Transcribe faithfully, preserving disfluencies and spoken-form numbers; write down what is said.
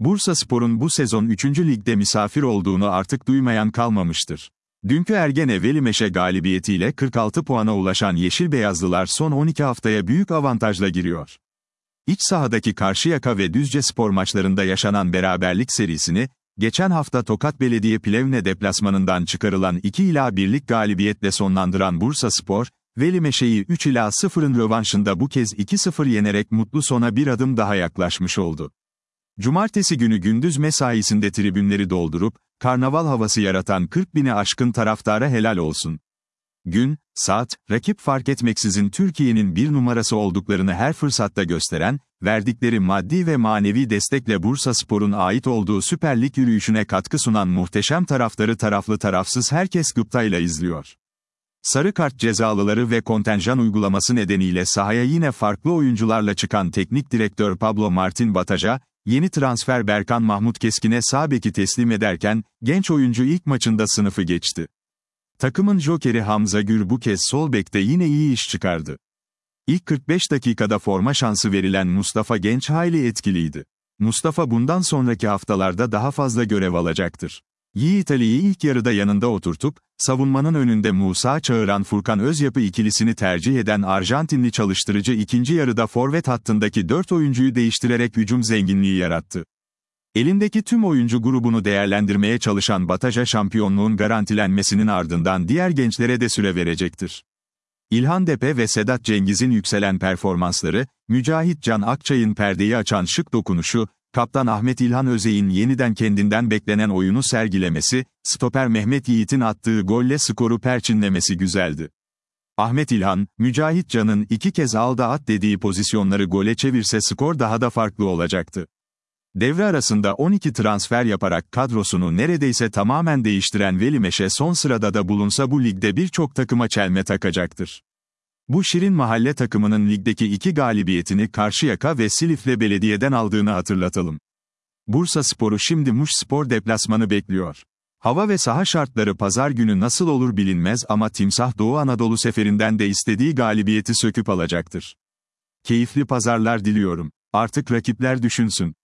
Bursaspor'un bu sezon üçüncü ligde misafir olduğunu artık duymayan kalmamıştır. Dünkü Ergene Velimeşe galibiyetiyle kırk altı puana ulaşan Yeşilbeyazlılar son on iki haftaya büyük avantajla giriyor. İç sahadaki Karşıyaka ve Düzcespor maçlarında yaşanan beraberlik serisini, geçen hafta Tokat Belediye Plevne deplasmanından çıkarılan iki ila birlik galibiyetle sonlandıran Bursaspor, Velimeşe'yi üç ila sıfırın rövanşında bu kez iki sıfır yenerek mutlu sona bir adım daha yaklaşmış oldu. Cumartesi günü gündüz mesaisinde tribünleri doldurup, karnaval havası yaratan kırk bini aşkın taraftara helal olsun. Gün, saat, rakip fark etmeksizin Türkiye'nin bir numarası olduklarını her fırsatta gösteren, verdikleri maddi ve manevi destekle Bursaspor'un ait olduğu Süper Lig yürüyüşüne katkı sunan muhteşem taraftarı taraflı tarafsız herkes gıptayla izliyor. Sarı kart cezalıları ve kontenjan uygulaması nedeniyle sahaya yine farklı oyuncularla çıkan teknik direktör Pablo Martin Bataja, yeni transfer Berkan Mahmut Keskin'e sağ beki teslim ederken, genç oyuncu ilk maçında sınıfı geçti. Takımın jokeri Hamza Gür bu kez sol bekte yine iyi iş çıkardı. İlk kırk beş dakikada forma şansı verilen Mustafa Genç hayli etkiliydi. Mustafa bundan sonraki haftalarda daha fazla görev alacaktır. Yiğit Ali'yi ilk yarıda yanında oturtup, savunmanın önünde Musa Çağıran Furkan Özyapı ikilisini tercih eden Arjantinli çalıştırıcı ikinci yarıda forvet hattındaki dört oyuncuyu değiştirerek hücum zenginliği yarattı. Elindeki tüm oyuncu grubunu değerlendirmeye çalışan Bataja şampiyonluğun garantilenmesinin ardından diğer gençlere de süre verecektir. İlhan Depe ve Sedat Cengiz'in yükselen performansları, Mücahit Can Akçay'ın perdeyi açan şık dokunuşu, Kaptan Ahmet İlhan Özey'in yeniden kendinden beklenen oyunu sergilemesi, stoper Mehmet Yiğit'in attığı golle skoru perçinlemesi güzeldi. Ahmet İlhan, Mücahit Can'ın iki kez al da at dediği pozisyonları gole çevirse skor daha da farklı olacaktı. Devre arasında on iki transfer yaparak kadrosunu neredeyse tamamen değiştiren Velimeşe son sırada da bulunsa bu ligde birçok takıma çelme takacaktır. Bu şirin mahalle takımının ligdeki iki galibiyetini Karşıyaka ve Silifke Belediye'den aldığını hatırlatalım. Bursaspor'u şimdi Muşspor deplasmanı bekliyor. Hava ve saha şartları pazar günü nasıl olur bilinmez ama Timsah Doğu Anadolu seferinden de istediği galibiyeti söküp alacaktır. Keyifli pazarlar diliyorum. Artık rakipler düşünsün.